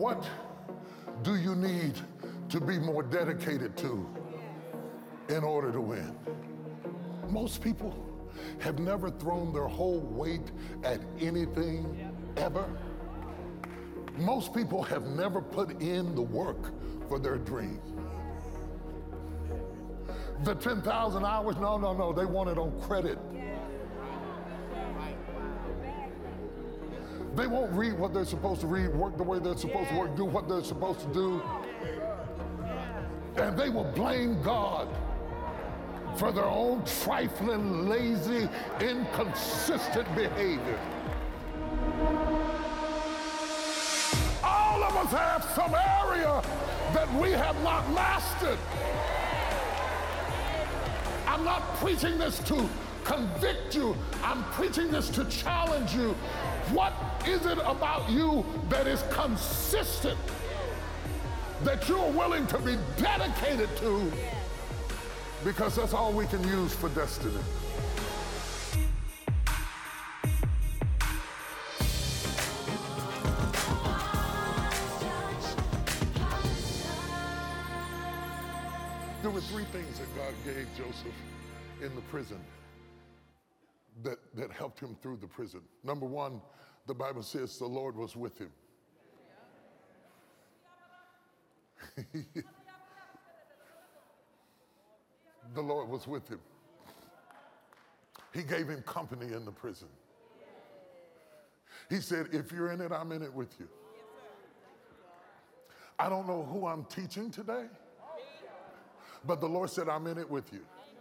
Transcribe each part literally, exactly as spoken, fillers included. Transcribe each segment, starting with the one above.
What do you need to be more dedicated to in order to win? Most people have never thrown their whole weight at anything ever. Most people have never put in the work for their dream. The ten thousand hours, no, no, no, they want it on credit. They won't read what they're supposed to read, work the way they're supposed to work, do what they're supposed to do. And they will blame God for their own trifling, lazy, inconsistent behavior. All of us have some area that we have not mastered. I'm not preaching this to convict you. I'm preaching this to challenge you. What is it about you that is consistent, that you're willing to be dedicated to? Because that's all we can use for destiny. There were three things that God gave Joseph in the prison that, that helped him through the prison. Number one, the Bible says the Lord was with him. The Lord was with him. He gave him company in the prison. He said, if you're in it, I'm in it with you. I don't know who I'm teaching today, but the Lord said, I'm in it with you.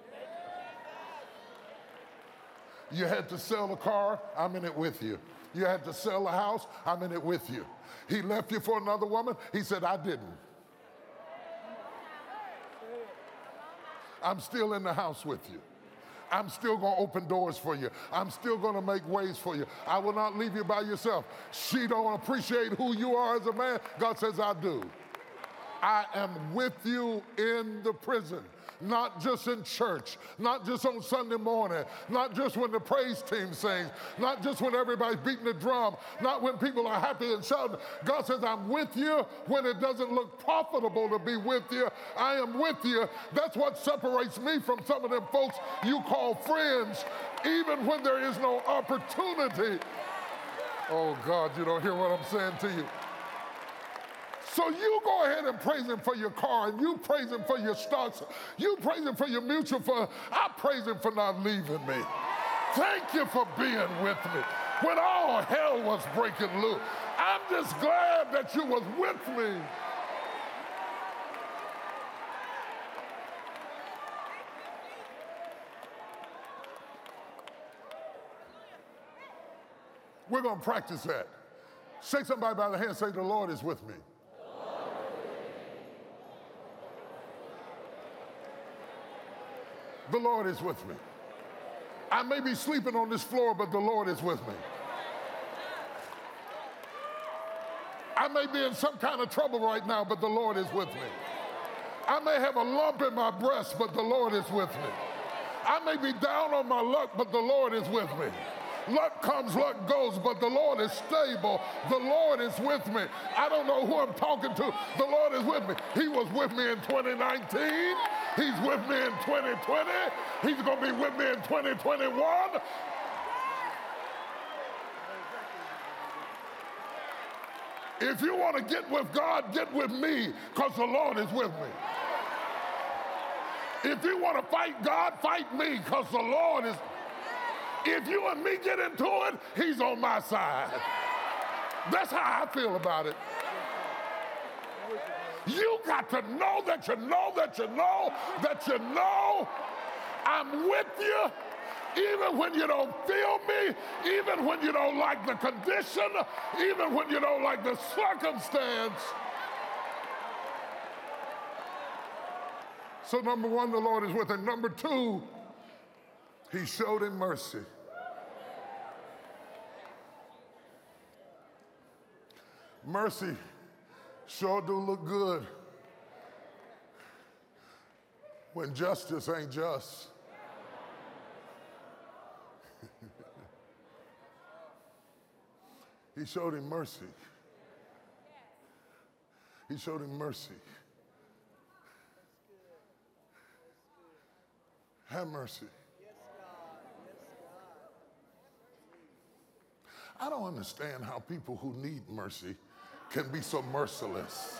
You had to sell a car, I'm in it with you. You had to sell a house, I'm in it with you. He left you for another woman, he said, I didn't. I'm still in the house with you. I'm still going to open doors for you. I'm still going to make ways for you. I will not leave you by yourself. She don't appreciate who you are as a man. God says, I do. I am with you in the prison, not just in church, not just on Sunday morning, not just when the praise team sings, not just when everybody's beating the drum, not when people are happy and shouting. God says, I'm with you when it doesn't look profitable to be with you. I am with you. That's what separates me from some of them folks you call friends, even when there is no opportunity. Oh, God, you don't hear what I'm saying to you. So you go ahead and praise him for your car, and you praise him for your stocks. You praise him for your mutual fund. I praise him for not leaving me. Thank you for being with me when all hell was breaking loose. I'm just glad that you was with me. We're going to practice that. Shake somebody by the hand and say, the Lord is with me. The Lord is with me. I may be sleeping on this floor, but the Lord is with me. I may be in some kind of trouble right now, but the Lord is with me. I may have a lump in my breast, but the Lord is with me. I may be down on my luck, but the Lord is with me. Luck comes, luck goes, but the Lord is stable. The Lord is with me. I don't know who I'm talking to. The Lord is with me. He was with me in twenty nineteen. He's with me in twenty twenty. He's going to be with me in twenty twenty-one. If you want to get with God, get with me, because the Lord is with me. If you want to fight God, fight me, because the Lord is. If you and me get into it, he's on my side. That's how I feel about it. You got to know that you know that you know that you know I'm with you, even when you don't feel me, even when you don't like the condition, even when you don't like the circumstance. So number one, the Lord is with him. Number two, he showed him mercy. Mercy sure do look good when justice ain't just. He showed him mercy. He showed him mercy. Have mercy. I don't understand how people who need mercy can be so merciless.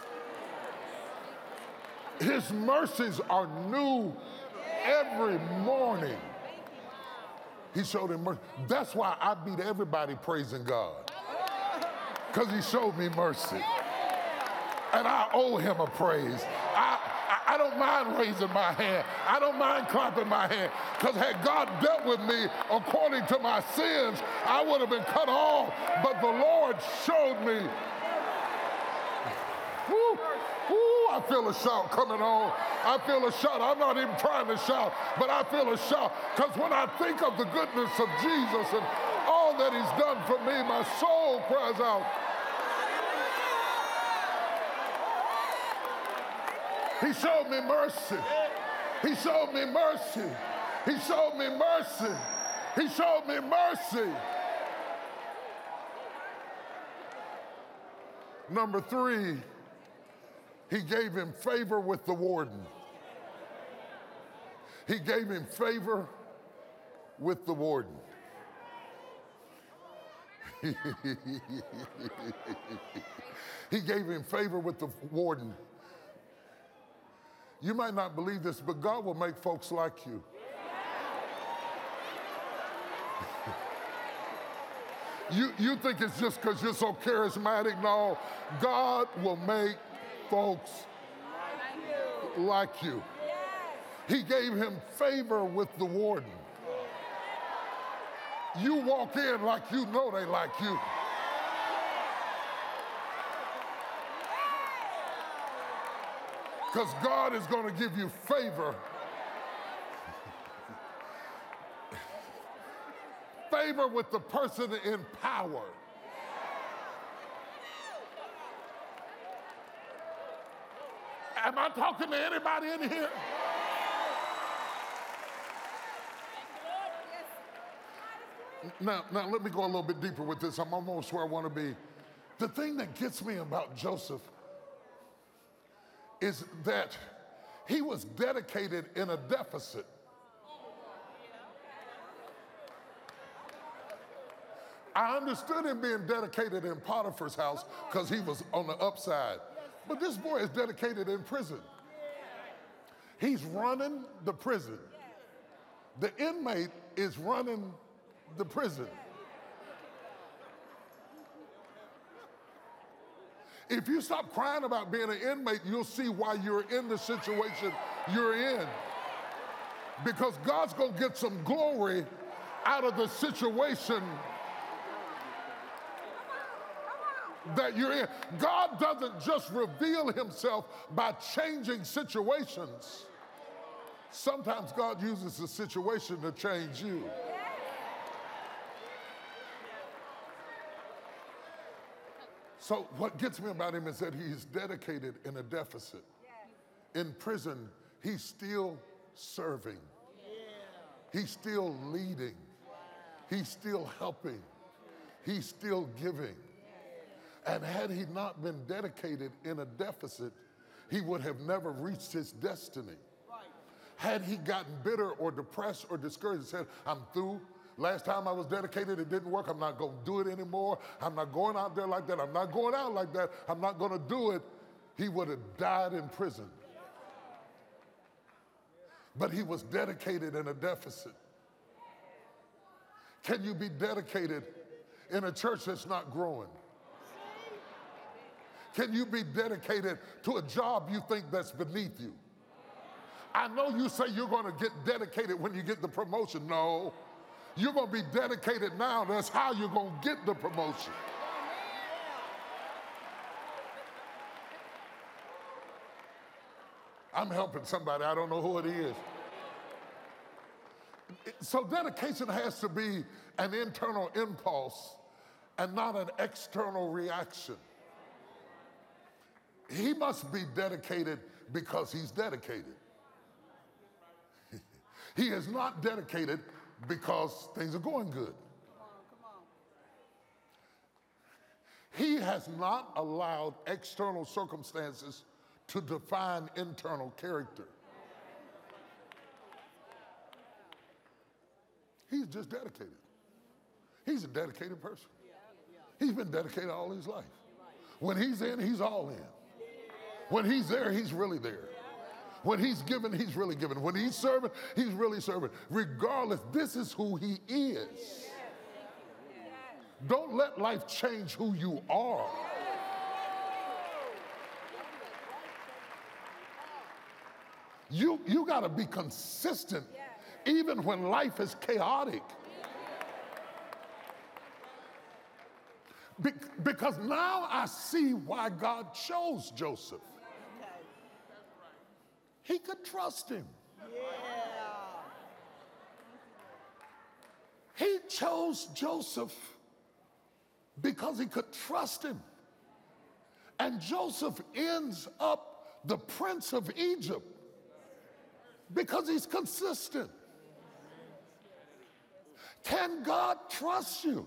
His mercies are new every morning. He showed him mercy. That's why I beat everybody praising God, because he showed me mercy. And I owe him a praise. I, I, I don't mind raising my hand. I don't mind clapping my hand, because had God dealt with me according to my sins, I would have been cut off. But the Lord showed me. Woo, woo, I feel a shout coming on. I feel a shout. I'm not even trying to shout, but I feel a shout. Because when I think of the goodness of Jesus and all that he's done for me, my soul cries out. He showed me mercy. He showed me mercy. He showed me mercy. He showed me mercy. Number three, he gave him favor with the warden. He gave him favor with the warden. He gave him favor with the warden. You might not believe this, but God will make folks like you. you, you think it's just because you're so charismatic? No, God will make folks like you. He gave him favor with the warden. You walk in like you know they like you. Because God is going to give you favor. Favor with the person in power. Am I talking to anybody in here? Now, now, let me go a little bit deeper with this. I'm almost where I want to be. The thing that gets me about Joseph is that he was dedicated in a deficit. I understood him being dedicated in Potiphar's house because he was on the upside. But this boy is dedicated in prison. He's running the prison. The inmate is running the prison. If you stop crying about being an inmate, you'll see why you're in the situation you're in. Because God's going to get some glory out of the situation that you're in. God doesn't just reveal himself by changing situations. Sometimes God uses the situation to change you. So what gets me about him is that he's dedicated in a deficit. In prison, he's still serving. He's still leading. He's still helping. He's still giving. And had he not been dedicated in a deficit, he would have never reached his destiny. Had he gotten bitter or depressed or discouraged and said, I'm through. Last time I was dedicated, it didn't work. I'm not going to do it anymore. I'm not going out there like that. I'm not going out like that. I'm not going to do it. He would have died in prison. But he was dedicated in a deficit. Can you be dedicated in a church that's not growing? Can you be dedicated to a job you think that's beneath you? I know you say you're going to get dedicated when you get the promotion. No. You're going to be dedicated now. That's how you're going to get the promotion. I'm helping somebody. I don't know who it is. So dedication has to be an internal impulse and not an external reaction. He must be dedicated because he's dedicated. He is not dedicated because things are going good. He has not allowed external circumstances to define internal character. He's just dedicated. He's a dedicated person. He's been dedicated all his life. When he's in, he's all in. When he's there, he's really there. When he's given, he's really given. When he's serving, he's really serving. Regardless, this is who he is. Don't let life change who you are. You, you got to be consistent even when life is chaotic. Be- because now I see why God chose Joseph. He could trust him. He chose Joseph because he could trust him. And Joseph ends up the prince of Egypt because he's consistent. Can God trust you?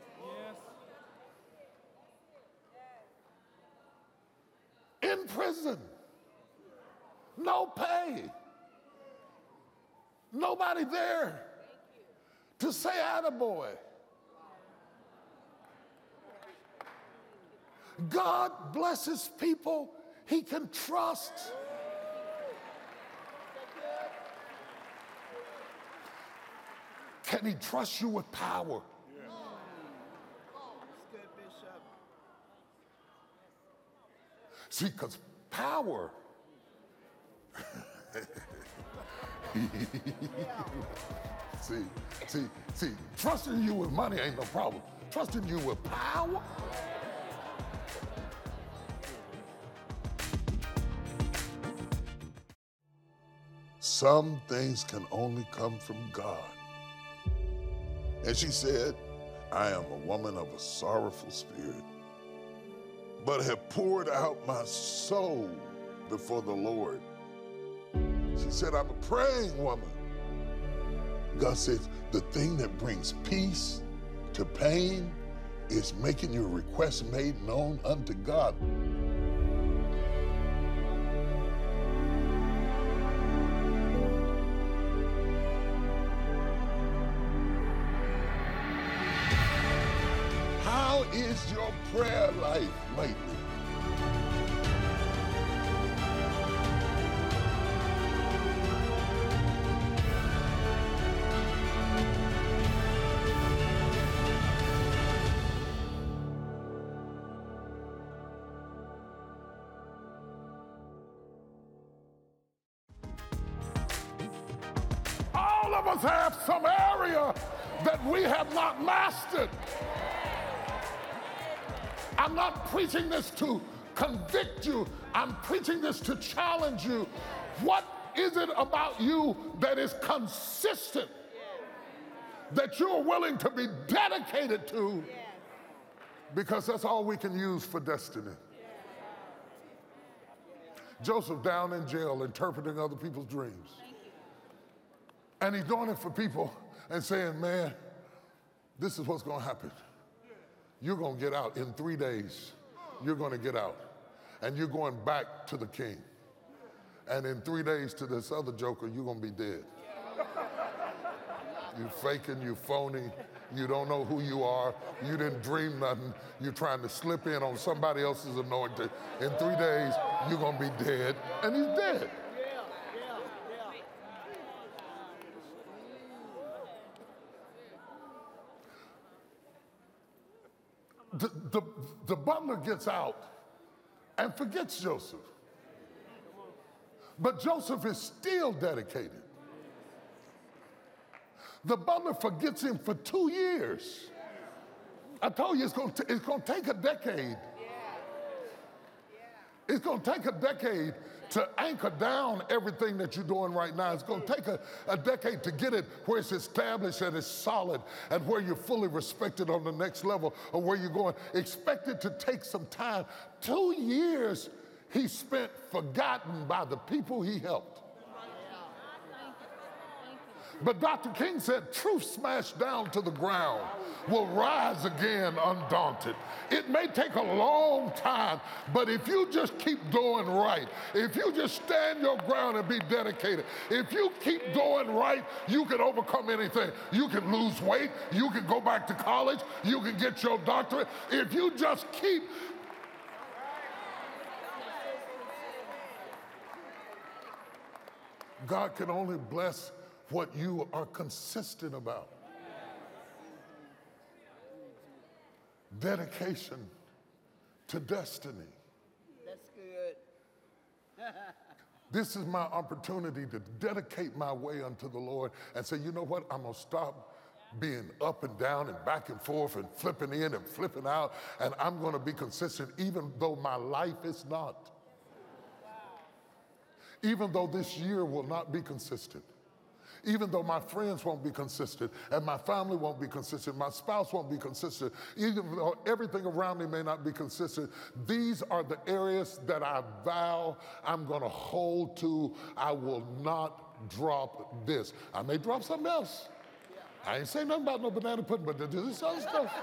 In prison, no pay, nobody there to say attaboy. God blesses people he can trust. Can he trust you with power? See, because power, see, see, see, trusting you with money ain't no problem. Trusting you with power? Some things can only come from God. And she said, I am a woman of a sorrowful spirit, but have poured out my soul before the Lord. She said, I'm a praying woman. God says, the thing that brings peace to pain is making your request made known unto God. How is your prayer life lately? All of us have some area that we have not mastered. I'm not preaching this to convict you. I'm preaching this to challenge you. What is it about you that is consistent, that you're willing to be dedicated to? Because that's all we can use for destiny. Joseph down in jail interpreting other people's dreams. And he's doing it for people and saying, man, this is what's going to happen. You're going to get out in three days. You're going to get out. And you're going back to the king. And in three days to this other joker, you're going to be dead. You faking, you phony, you don't know who you are, you didn't dream nothing, you're trying to slip in on somebody else's anointing. In three days, you're going to be dead. And he's dead. The, the, the butler gets out and forgets Joseph. But Joseph is still dedicated. The butler forgets him for two years. I told you it's going to, it's going to take a decade. It's going to take a decade to anchor down everything that you're doing right now. It's going to take a, a decade to get it where it's established and it's solid and where you're fully respected on the next level of where you're going. Expect it to take some time. Two years he spent forgotten by the people he helped. But Doctor King said, truth smashed down to the ground will rise again undaunted. It may take a long time, but if you just keep doing right, if you just stand your ground and be dedicated, if you keep doing right, you can overcome anything. You can lose weight, you can go back to college, you can get your doctorate. If you just keep God can only bless what you are consistent about. Dedication to destiny. That's good. This is my opportunity to dedicate my way unto the Lord and say, you know what, I'm gonna stop being up and down and back and forth and flipping in and flipping out, and I'm gonna be consistent even though my life is not. Even though this year will not be consistent. Even though my friends won't be consistent, and my family won't be consistent, my spouse won't be consistent, even though everything around me may not be consistent, these are the areas that I vow I'm gonna hold to. I will not drop this. I may drop something else. I ain't saying nothing about no banana pudding, but there's this other stuff.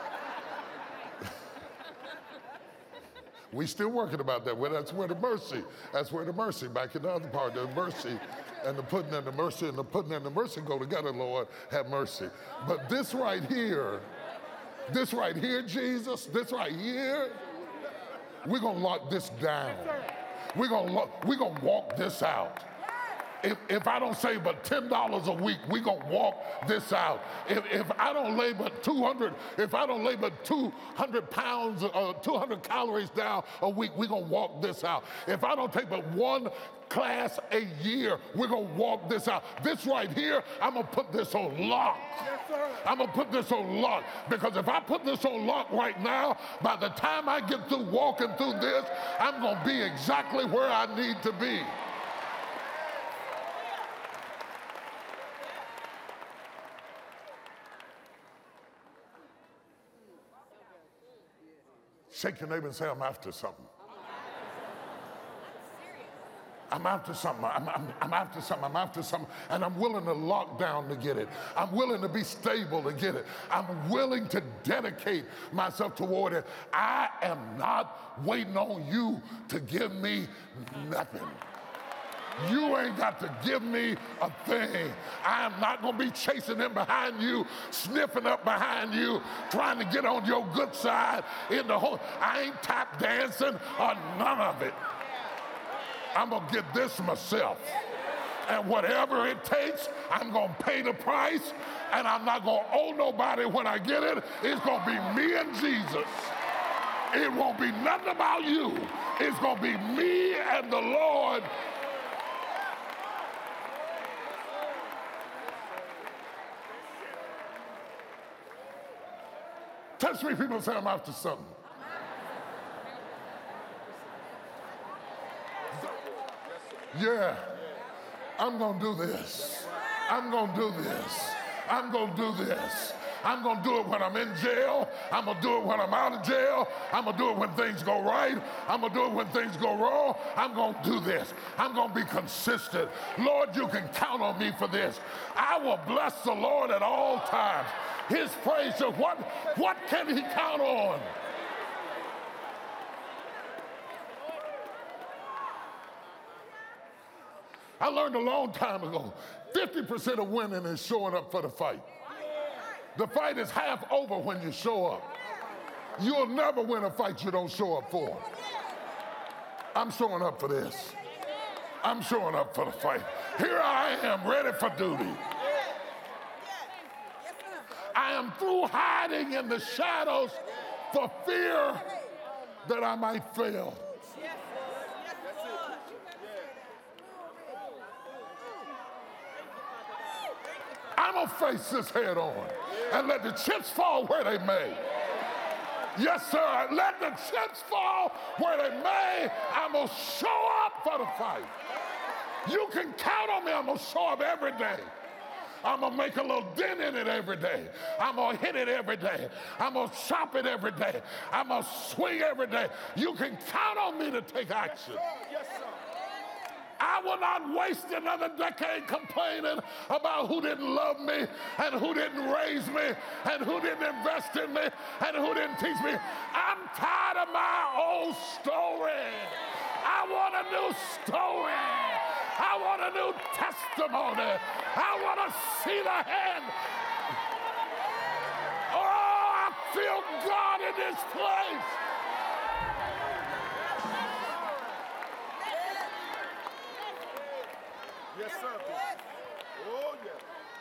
We still working about that. Well, that's where the mercy, that's where the mercy, back in the other part, the mercy and the pudding and the mercy and the pudding and the mercy go together, Lord, have mercy. But this right here, this right here, Jesus, this right here, we're gonna lock this down. We're gonna, lock, we're gonna walk this out. If, if I don't save but ten dollars a week, we gonna walk this out. If, if I don't lay but two hundred, if I don't lay but two hundred pounds, uh, two hundred calories down a week, we gonna walk this out. If I don't take but one class a year, we're gonna walk this out. This right here, I'm gonna put this on lock. Yes, sir. I'm gonna put this on lock, because if I put this on lock right now, by the time I get through walking through this, I'm gonna be exactly where I need to be. Shake your neighbor and say, I'm after something. I'm after something. I'm, I'm, I'm after something. I'm after something. And I'm willing to lock down to get it. I'm willing to be stable to get it. I'm willing to dedicate myself toward it. I am not waiting on you to give me nothing. You ain't got to give me a thing. I am not going to be chasing in behind you, sniffing up behind you, trying to get on your good side in the whole. I ain't tap dancing or none of it. I'm going to get this myself. And whatever it takes, I'm going to pay the price, and I'm not going to owe nobody when I get it. It's going to be me and Jesus. It won't be nothing about you. It's going to be me and the Lord. Touch three people and say, I'm after something. Yeah, I'm gonna do this. I'm gonna do this. I'm gonna do this. I'm gonna do it when I'm in jail. I'm gonna do it when I'm out of jail. I'm gonna do it when things go right. I'm gonna do it when things go wrong. I'm gonna do this. I'm gonna be consistent. Lord, you can count on me for this. I will bless the Lord at all times. His praise, so what, what can he count on? I learned a long time ago, fifty percent of winning is showing up for the fight. The fight is half over when you show up. You'll never win a fight you don't show up for. I'm showing up for this. I'm showing up for the fight. Here I am, ready for duty. I am through hiding in the shadows for fear that I might fail. I'm going to face this head on and let the chips fall where they may. Yes, sir. Let the chips fall where they may. I'm going to show up for the fight. You can count on me. I'm going to show up every day. I'm going to make a little dent in it every day. I'm going to hit it every day. I'm going to chop it every day. I'm going to swing every day. You can count on me to take action. Yes, sir. I will not waste another decade complaining about who didn't love me and who didn't raise me and who didn't invest in me and who didn't teach me. I'm tired of my old story. I want a new story. I want a new testimony. I want to see the hand. Oh, I feel God in this place. Yes, sir. Oh, yeah.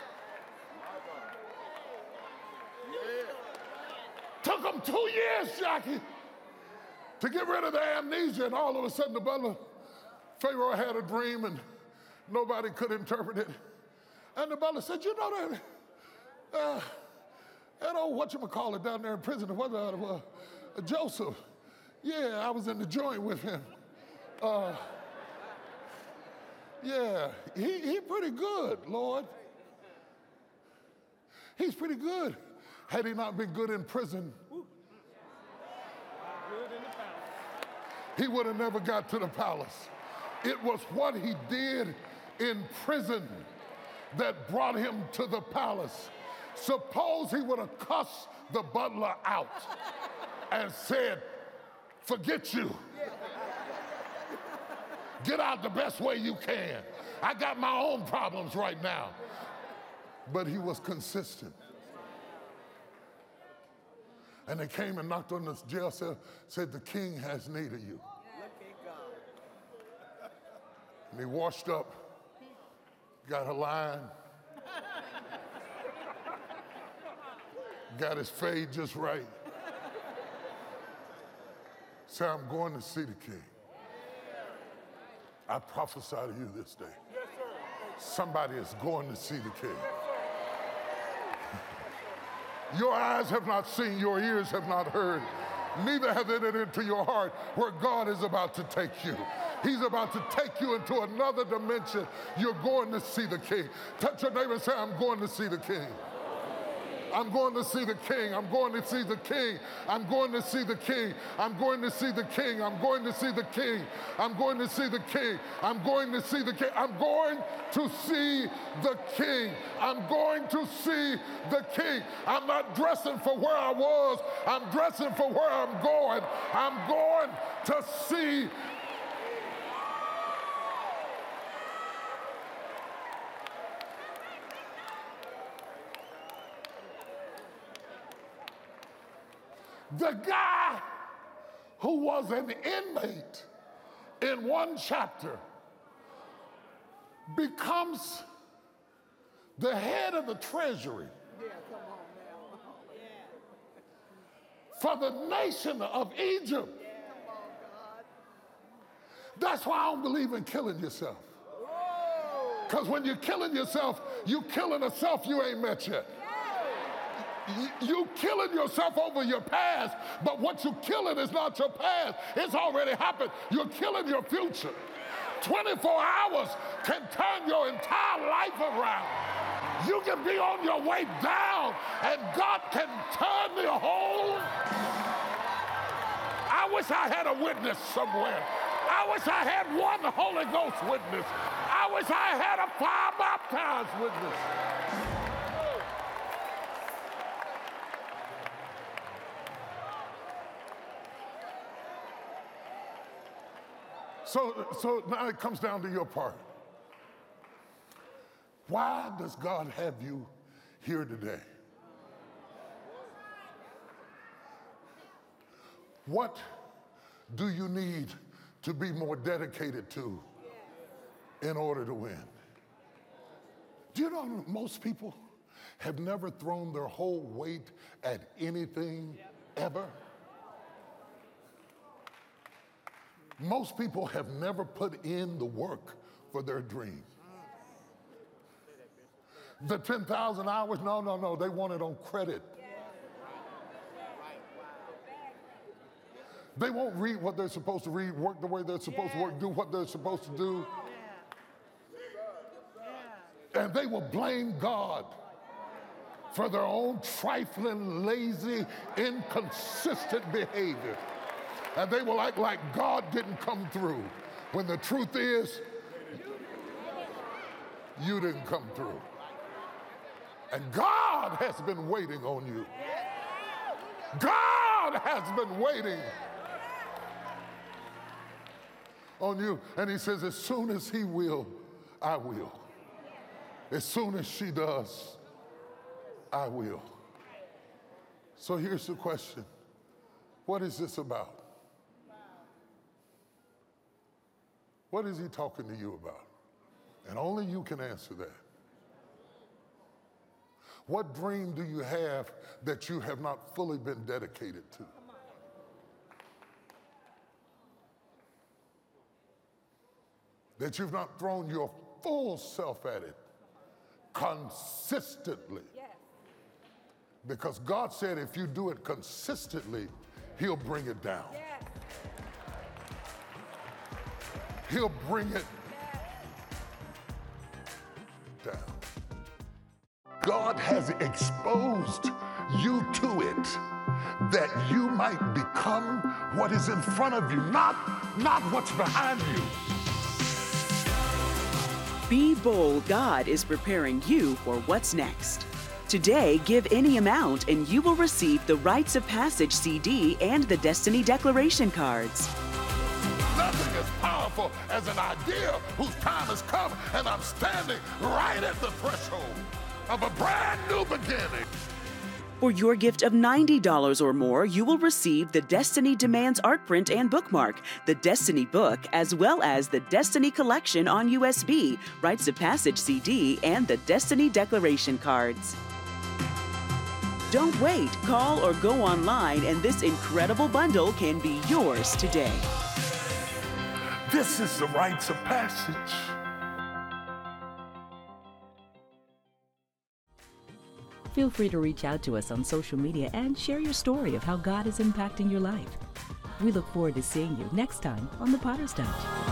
Yeah. Took them two years, Jackie, to get rid of the amnesia, and all of a sudden the butler, Pharaoh had a dream and nobody could interpret it. And the butler said, you know that, uh, that old whatchamacallit down there in prison, what uh, uh, Joseph, yeah, I was in the joint with him. Uh, yeah, he, he pretty good, Lord. He's pretty good. Had he not been good in prison, he would have never got to the palace. It was what he did in prison that brought him to the palace. Suppose he would have cussed the butler out and said, forget you. Get out the best way you can. I got my own problems right now. But he was consistent. And they came and knocked on the jail cell, said, the king has need of you. And he washed up, got a line, got his fade just right. Said, I'm going to see the king. I prophesy to you this day. Somebody is going to see the king. Your eyes have not seen, your ears have not heard, neither have it entered into your heart where God is about to take you. He's about to take you into another dimension. You're going to see the king. Touch your neighbor and say, I'm going to see the king. I'm going to see the king. I'm going to see the king. I'm going to see the king. I'm going to see the king. I'm going to see the king. I'm going to see the king. I'm going to see the king. I'm going to see the king. I'm going to see the king. I'm not dressing for where I was. I'm dressing for where I'm going. I'm going to see the guy who was an inmate in one chapter becomes the head of the treasury for the nation of Egypt. That's why I don't believe in killing yourself. Because when you're killing yourself, you're killing a self you ain't met yet. You killing yourself over your past, but what you're killing is not your past. It's already happened. You're killing your future. twenty-four hours can turn your entire life around. You can be on your way down, and God can turn the whole. I wish I had a witness somewhere. I wish I had one Holy Ghost witness. I wish I had a fire baptized witness. So, so now it comes down to your part. Why does God have you here today? What do you need to be more dedicated to in order to win? Do you know most people have never thrown their whole weight at anything ever? Most people have never put in the work for their dream. The ten thousand hours, no, no, no, they want it on credit. They won't read what they're supposed to read, work the way they're supposed to work, do what they're supposed to do. And they will blame God for their own trifling, lazy, inconsistent behavior. And they will act like God didn't come through. When the truth is, you didn't come through. And God has been waiting on you. God has been waiting on you. And he says, as soon as he will, I will. As soon as she does, I will. So here's the question. What is this about? What is he talking to you about? And only you can answer that. What dream do you have that you have not fully been dedicated to? That you've not thrown your full self at it consistently. Because God said if you do it consistently, he'll bring it down. He'll bring it down. God has exposed you to it that you might become what is in front of you, not, not what's behind you. Be bold. God is preparing you for what's next. Today, give any amount and you will receive the Rites of Passage C D and the Destiny Declaration cards. Nothing as powerful as an idea whose time has come, and I'm standing right at the threshold of a brand new beginning. For your gift of ninety dollars or more, you will receive the Destiny Demands art print and bookmark, the Destiny book, as well as the Destiny Collection on U S B, Rites of Passage C D, and the Destiny Declaration cards. Don't wait. Call or go online, and this incredible bundle can be yours today. This is the Rites of Passage. Feel free to reach out to us on social media and share your story of how God is impacting your life. We look forward to seeing you next time on The Potter's Touch.